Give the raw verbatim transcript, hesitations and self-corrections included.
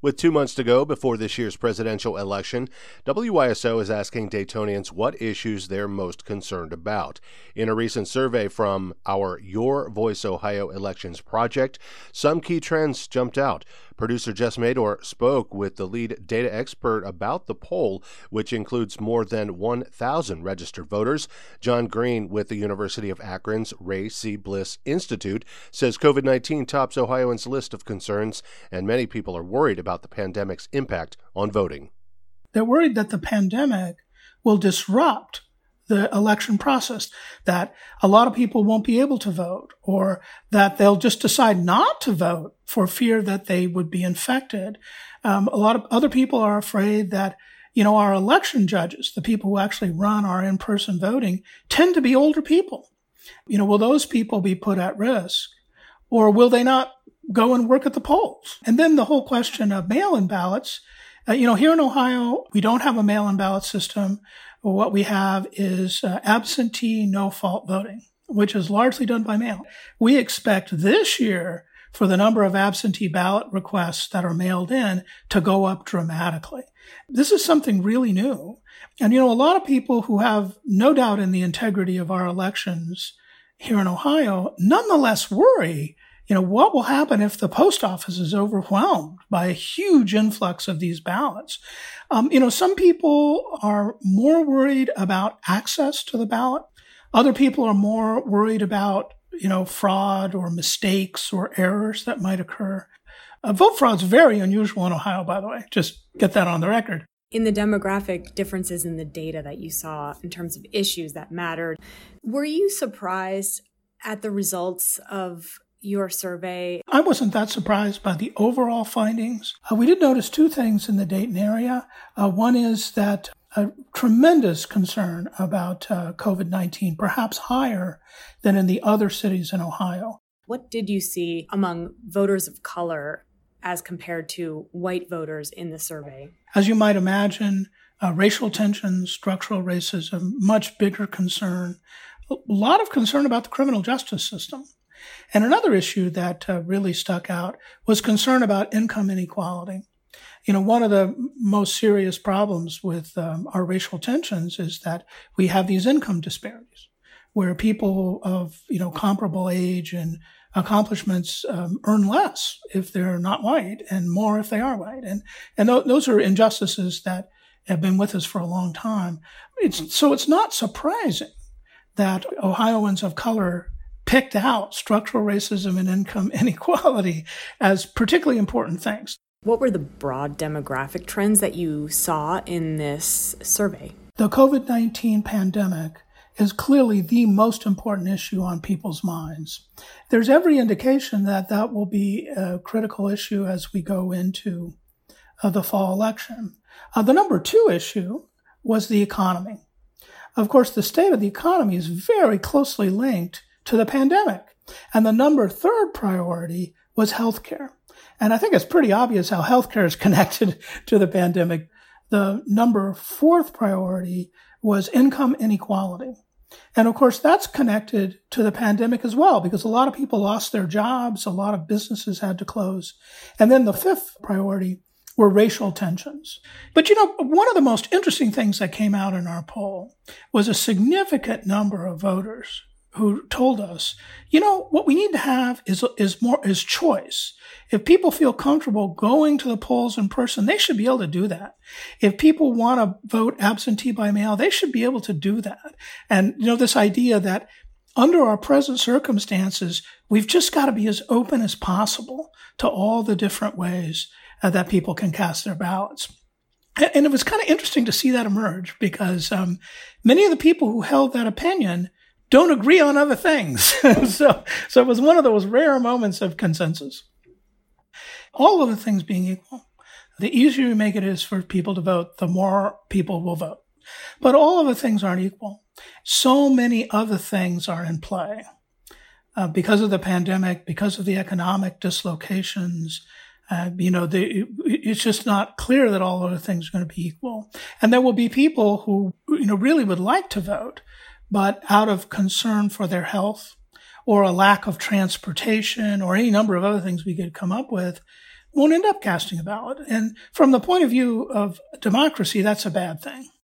With two months to go before this year's presidential election, W Y S O is asking Daytonians what issues they're most concerned about. In a recent survey from our Your Voice Ohio Elections Project, some key trends jumped out. Producer Jess Mador spoke with the lead data expert about the poll, which includes more than one thousand registered voters. John Green with the University of Akron's Ray C. Bliss Institute says COVID nineteen tops Ohioans' list of concerns, and many people are worried about the pandemic's impact on voting. They're worried that the pandemic will disrupt the election process, that a lot of people won't be able to vote, or that they'll just decide not to vote for fear that they would be infected. Um, a lot of other people are afraid that, you know, our election judges, the people who actually run our in-person voting, tend to be older people. You know, will those people be put at risk, or will they not go and work at the polls? And then the whole question of mail-in ballots. Uh, you know, here in Ohio, we don't have a mail-in ballot system. What we have is uh, absentee no-fault voting, which is largely done by mail. We expect this year for the number of absentee ballot requests that are mailed in to go up dramatically. This is something really new. And, you know, a lot of people who have no doubt in the integrity of our elections here in Ohio nonetheless worry, you know, what will happen if the post office is overwhelmed by a huge influx of these ballots? Um, you know, some people are more worried about access to the ballot. Other people are more worried about, you know, fraud or mistakes or errors that might occur. Uh, vote fraud is very unusual in Ohio, by the way. Just get that on the record. In the demographic differences in the data that you saw in terms of issues that mattered, were you surprised at the results of your survey? I wasn't that surprised by the overall findings. Uh, we did notice two things in the Dayton area. Uh, one is that a tremendous concern about uh, COVID nineteen, perhaps higher than in the other cities in Ohio. What did you see among voters of color as compared to white voters in the survey? As you might imagine, uh, racial tensions, structural racism, much bigger concern. A lot of concern about the criminal justice system. And another issue that uh, really stuck out was concern about income inequality. You know, one of the most serious problems with um, our racial tensions is that we have these income disparities where people of, you know, comparable age and accomplishments um, earn less if they're not white and more if they are white. And, and th- those are injustices that have been with us for a long time. It's, so it's not surprising that Ohioans of color picked out structural racism and income inequality as particularly important things. What were the broad demographic trends that you saw in this survey? The COVID nineteen pandemic is clearly the most important issue on people's minds. There's every indication that that will be a critical issue as we go into uh, the fall election. Uh, the number two issue was the economy. Of course, the state of the economy is very closely linked to the pandemic. And the number third priority was healthcare. And I think it's pretty obvious how healthcare is connected to the pandemic. The number fourth priority was income inequality. And of course, that's connected to the pandemic as well, because a lot of people lost their jobs. A lot of businesses had to close. And then the fifth priority were racial tensions. But, you know, one of the most interesting things that came out in our poll was a significant number of voters who told us, you know, what we need to have is is more is choice. If people feel comfortable going to the polls in person, they should be able to do that. If people want to vote absentee by mail, they should be able to do that. And, you know, this idea that under our present circumstances, we've just got to be as open as possible to all the different ways uh, that people can cast their ballots. And, and it was kind of interesting to see that emerge because um, many of the people who held that opinion don't agree on other things. so, so it was one of those rare moments of consensus. All other things being equal, the easier you make it is for people to vote, the more people will vote. But all other things aren't equal. So many other things are in play uh, because of the pandemic, because of the economic dislocations. Uh, you know, the, it's just not clear that all other things are going to be equal. And there will be people who, you know, really would like to vote, but out of concern for their health or a lack of transportation or any number of other things we could come up with, won't end up casting a ballot. And from the point of view of democracy, that's a bad thing.